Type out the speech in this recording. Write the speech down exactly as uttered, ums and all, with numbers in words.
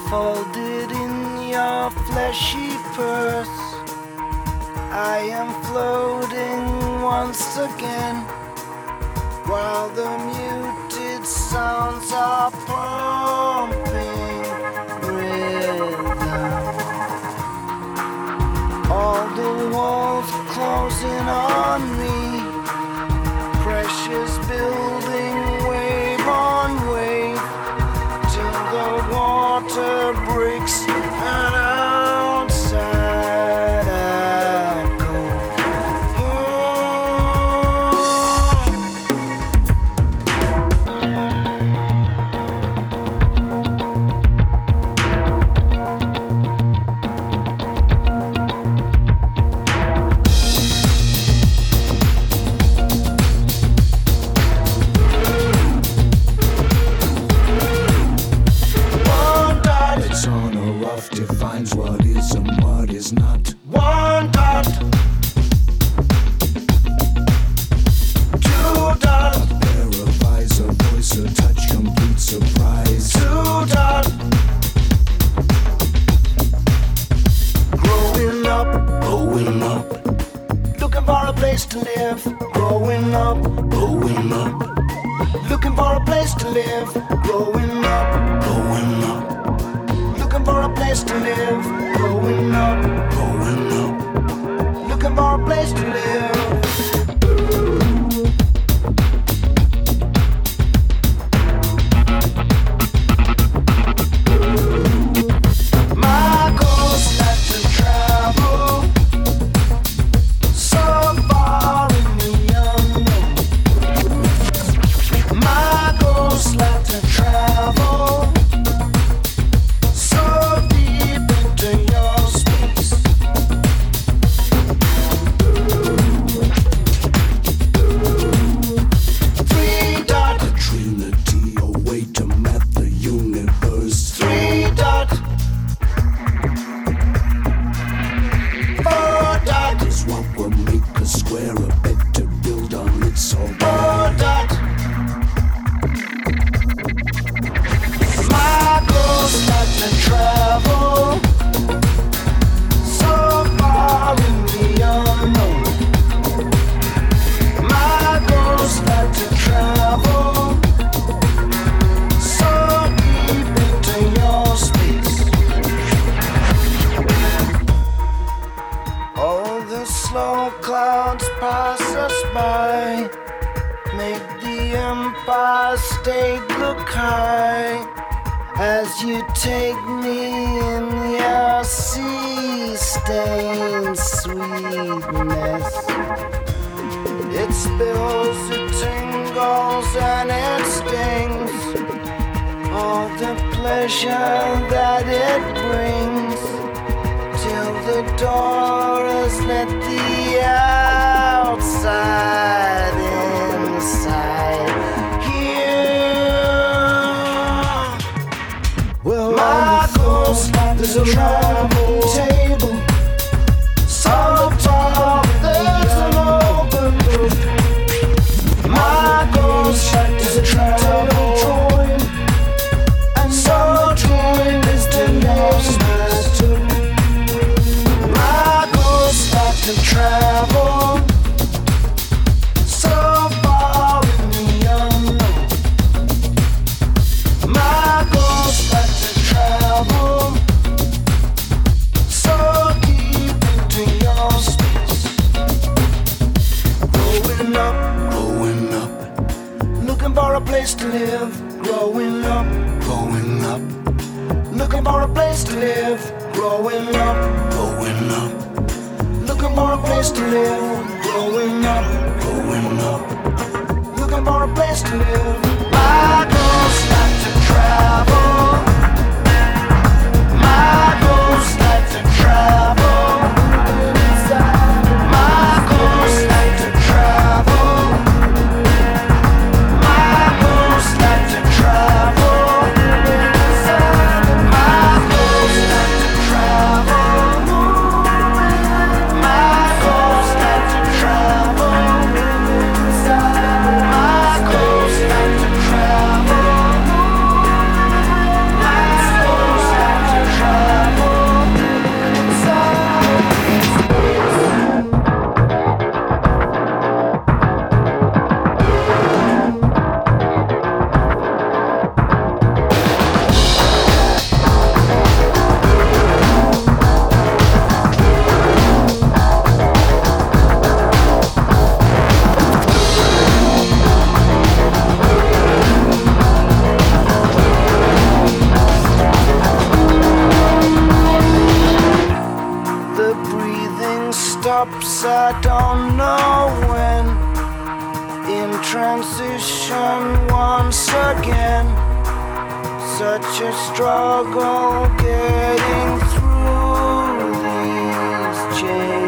folded in your fleshy purse. I am floating once again, while the muted sounds are pumping rhythm. All the walls closing on me, pressures building wave on wave, till the water breaks and outside I go. Defines what is and what is not. One dot, two dot, A pair of eyes, a voice, a touch, complete surprise. two dot. Growing up, Growing up, looking for a place to live. Growing up, growing up, looking for a place to live. Growing up, growing up, looking for a place to live. Growing up, growing up. looking for a place to live. My goals like to travel so far in the unknown. My goals like to travel so deep into your space. Three dot, A trinity, a way to map the universe. three dot, four dot, Is what will make a square a bed to build on. It's all four dot. My goals like to travel so far in the unknown. My goals like to travel so deep into your space. All the slow clouds pass us by, make the Empire State look high, as you take me in your sea-stained sweetness. It spills, it tingles, and it stings. All the pleasure that it brings, till the door has let the outside inside. Here, well, my goals like to travel table. So tall, there's an open roof. My goals like to travel join, and so join is the name I took. My goals like to travel so far in the unknown. My goals like to travel so deep into your space. Growing up, growing up, looking for a place to live. Growing up, growing up, looking for a place to live. Growing up, growing up, looking for a place to live. Growing up, growing up. looking for a place to live. My goals like to travel. My goals like to travel. My goals like to travel. My goals like to travel. My goals like to travel. My goals like to travel. My goals like to ocean once again. Such a struggle getting through these chains.